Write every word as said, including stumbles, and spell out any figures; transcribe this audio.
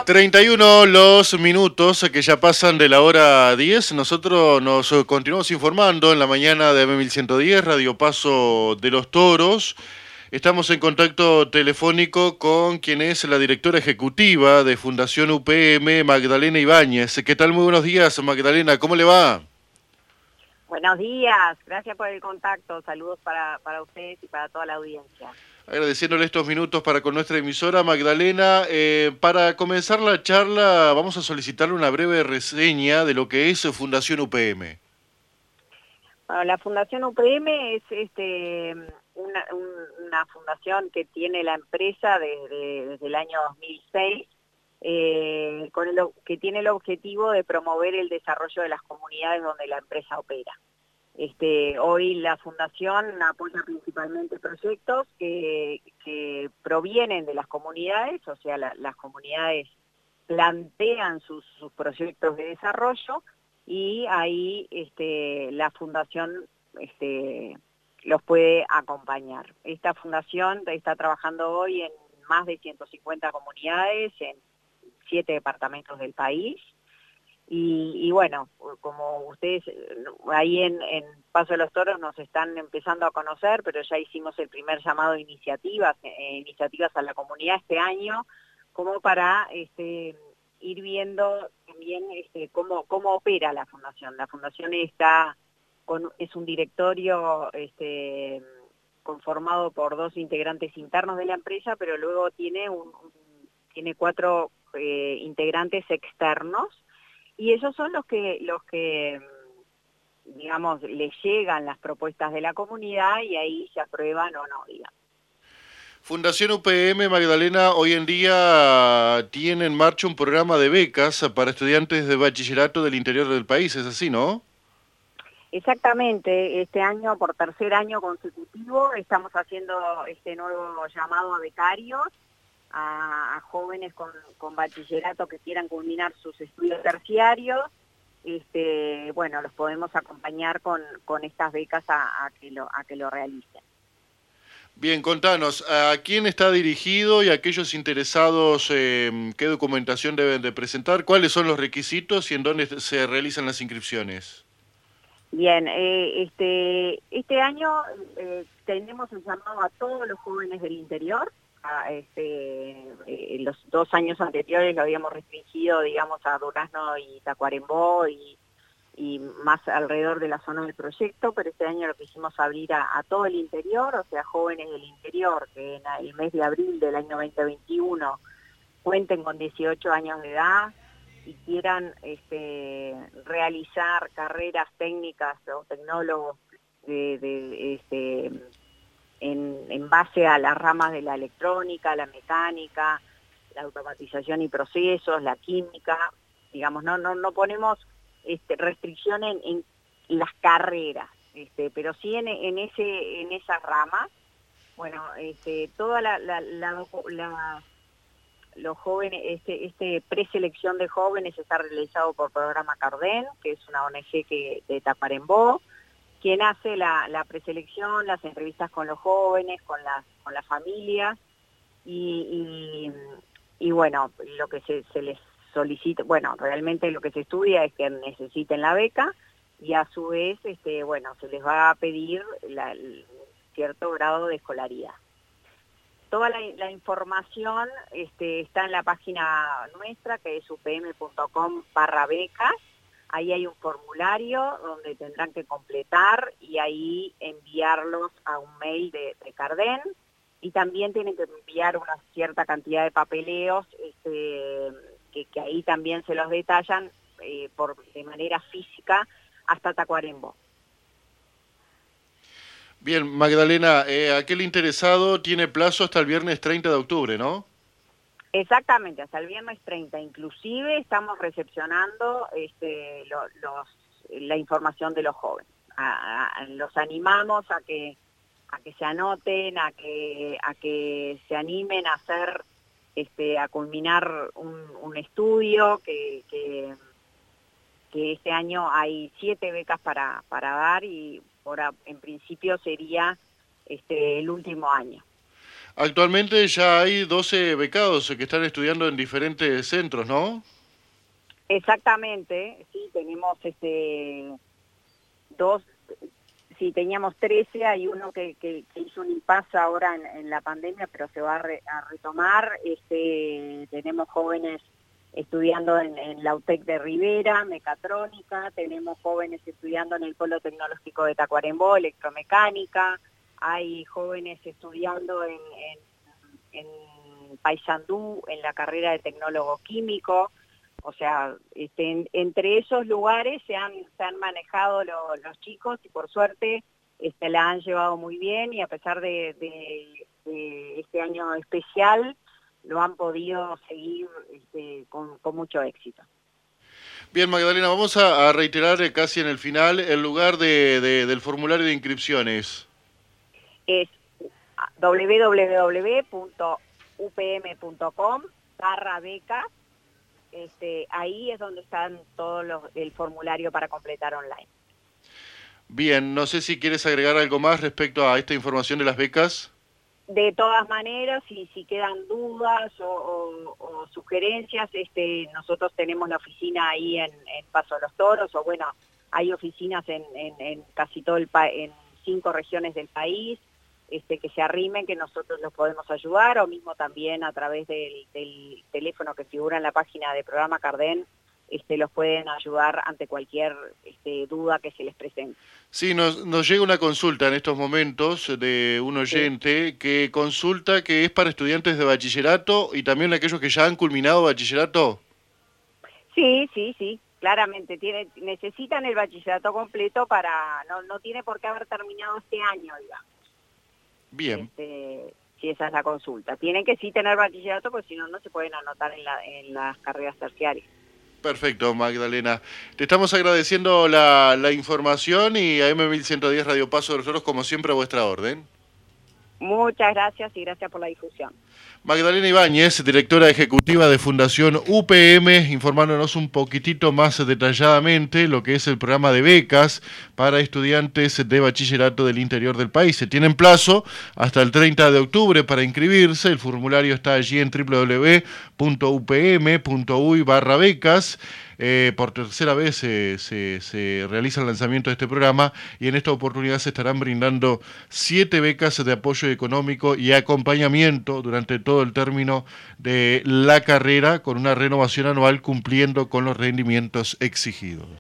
treinta y uno los minutos que ya pasan de la hora diez. Nosotros nos continuamos informando en la mañana de A M mil ciento diez, Radio Paso de los Toros. Estamos en contacto telefónico con quien es la directora ejecutiva de Fundación U P M, Magdalena Ibáñez. ¿Qué tal? Muy buenos días, Magdalena. ¿Cómo le va? Buenos días, gracias por el contacto. Saludos para, para ustedes y para toda la audiencia. Agradeciéndole estos minutos para con nuestra emisora, Magdalena. Eh, para comenzar la charla, vamos a solicitarle una breve reseña de lo que es Fundación U P M. Bueno, la Fundación U P M es este, una, un, una fundación que tiene la empresa desde, desde el año dos mil seis, eh, con el, que tiene el objetivo de promover el desarrollo de las comunidades donde la empresa opera. Este, hoy la Fundación apoya principalmente proyectos que, que provienen de las comunidades, o sea, la, las comunidades plantean sus, sus proyectos de desarrollo y ahí este, la Fundación este, los puede acompañar. Esta Fundación está trabajando hoy en más de ciento cincuenta comunidades, en siete departamentos del país. Y, y bueno, como ustedes ahí en, en Paso de los Toros nos están empezando a conocer, pero ya hicimos el primer llamado de iniciativas, eh, iniciativas a la comunidad este año, como para este, ir viendo también este, cómo, cómo opera la Fundación. La Fundación está con, es un directorio este, conformado por dos integrantes internos de la empresa, pero luego tiene, un, un, tiene cuatro eh, integrantes externos, y ellos son los que, los que, digamos, les llegan las propuestas de la comunidad y ahí se aprueban o no, digamos. Fundación U P M, Magdalena, hoy en día tiene en marcha un programa de becas para estudiantes de bachillerato del interior del país, ¿es así, no? Exactamente, este año, por tercer año consecutivo, estamos haciendo este nuevo llamado a becarios, a, a jóvenes con, con bachillerato que quieran culminar sus estudios terciarios. Este, bueno, los podemos acompañar con, con estas becas a, a, que lo, a que lo realicen. Bien, contanos, ¿a quién está dirigido y a aquellos interesados eh, qué documentación deben de presentar? ¿Cuáles son los requisitos y en dónde se realizan las inscripciones? Bien, eh, este, este año eh, tenemos el llamado a todos los jóvenes del interior. A, este, eh, los dos años anteriores lo habíamos restringido, digamos, a Durazno y Tacuarembó y, y más alrededor de la zona del proyecto, pero este año lo quisimos abrir a, a todo el interior, o sea, jóvenes del interior que en el mes de abril del año veinte veintiuno cuenten con dieciocho años de edad y quieran este, realizar carreras técnicas o tecnólogos de, de, este, en, en base a las ramas de la electrónica, la mecánica, la automatización y procesos, la química, digamos, no, no, no ponemos este, restricción en, en las carreras, este, pero sí en, en, ese, en esas ramas. Bueno, este, toda la, la, la, la los jóvenes, este, este preselección de jóvenes está realizado por Programa Cardén, que es una O N G que, de Tacuarembó, quien hace la, la preselección, las entrevistas con los jóvenes, con las, con las familias, y, y, y bueno, lo que se, se les solicita, bueno, realmente lo que se estudia es que necesiten la beca, y a su vez, este, bueno, se les va a pedir la, el cierto grado de escolaridad. Toda la, la información este, está en la página nuestra, que es upm.com barra becas. Ahí hay un formulario donde tendrán que completar y ahí enviarlos a un mail de, de Cardén. Y también tienen que enviar una cierta cantidad de papeleos este, que, que ahí también se los detallan eh, por, de manera física hasta Tacuarembó. Bien, Magdalena, eh, aquel interesado tiene plazo hasta el viernes treinta de octubre, ¿no? Exactamente, hasta el viernes treinta. Inclusive estamos recepcionando este, lo, los, la información de los jóvenes. A, a, los animamos a que, a que se anoten, a que, a que se animen a hacer, este, a culminar un, un estudio, que, que, que este año hay siete becas para, para dar y por, en principio sería este, el último año. Actualmente ya hay doce becados que están estudiando en diferentes centros, ¿no? Exactamente, sí, tenemos este dos, sí, teníamos trece, hay uno que, que, que hizo un impasse ahora en, en la pandemia, pero se va a, re, a retomar. Este, tenemos jóvenes estudiando en, en la U T E C de Rivera, mecatrónica, tenemos jóvenes estudiando en el Polo Tecnológico de Tacuarembó, electromecánica, hay jóvenes estudiando en, en, en Paysandú, en la carrera de tecnólogo químico. O sea, este, en, entre esos lugares se han, se han manejado lo, los chicos y por suerte este, la han llevado muy bien, y a pesar de, de, de este año especial lo han podido seguir este, con, con mucho éxito. Bien, Magdalena, vamos a, a reiterar eh, casi en el final el lugar de, de, del formulario de inscripciones. Es w w w punto u p m punto com barra becas. Este, ahí es donde están todos los, el formulario para completar online. Bien, no sé si quieres agregar algo más respecto a esta información de las becas. De todas maneras, si, si quedan dudas o, o, o sugerencias, este, nosotros tenemos la oficina ahí en, en Paso de los Toros, o bueno, hay oficinas en, en, en casi todo el país, en cinco regiones del país, este, que se arrimen, que nosotros los podemos ayudar, o mismo también a través del, del teléfono que figura en la página de Programa Cardén, este, los pueden ayudar ante cualquier este, duda que se les presente. Sí, nos, nos llega una consulta en estos momentos de un oyente sí. que consulta que es para estudiantes de bachillerato y también aquellos que ya han culminado bachillerato. Sí, sí, sí, claramente. Tiene, necesitan el bachillerato completo para... No, no tiene por qué haber terminado este año, digamos. Bien. Este, si esa es la consulta. Tienen que sí tener bachillerato, porque si no, no se pueden anotar en, la, en las carreras terciarias. Perfecto, Magdalena. Te estamos agradeciendo la, la información y a M mil ciento diez Radio Paso de los Toros, como siempre, a vuestra orden. Muchas gracias y gracias por la difusión. Magdalena Ibáñez, directora ejecutiva de Fundación U P M, informándonos un poquitito más detalladamente lo que es el programa de becas para estudiantes de bachillerato del interior del país. Se tienen plazo hasta el treinta de octubre para inscribirse. El formulario está allí en w w w punto u p m punto u y barra becas. Eh, por tercera vez se, se, se realiza el lanzamiento de este programa y en esta oportunidad se estarán brindando siete becas de apoyo económico y acompañamiento durante todo el término de la carrera, con una renovación anual cumpliendo con los rendimientos exigidos.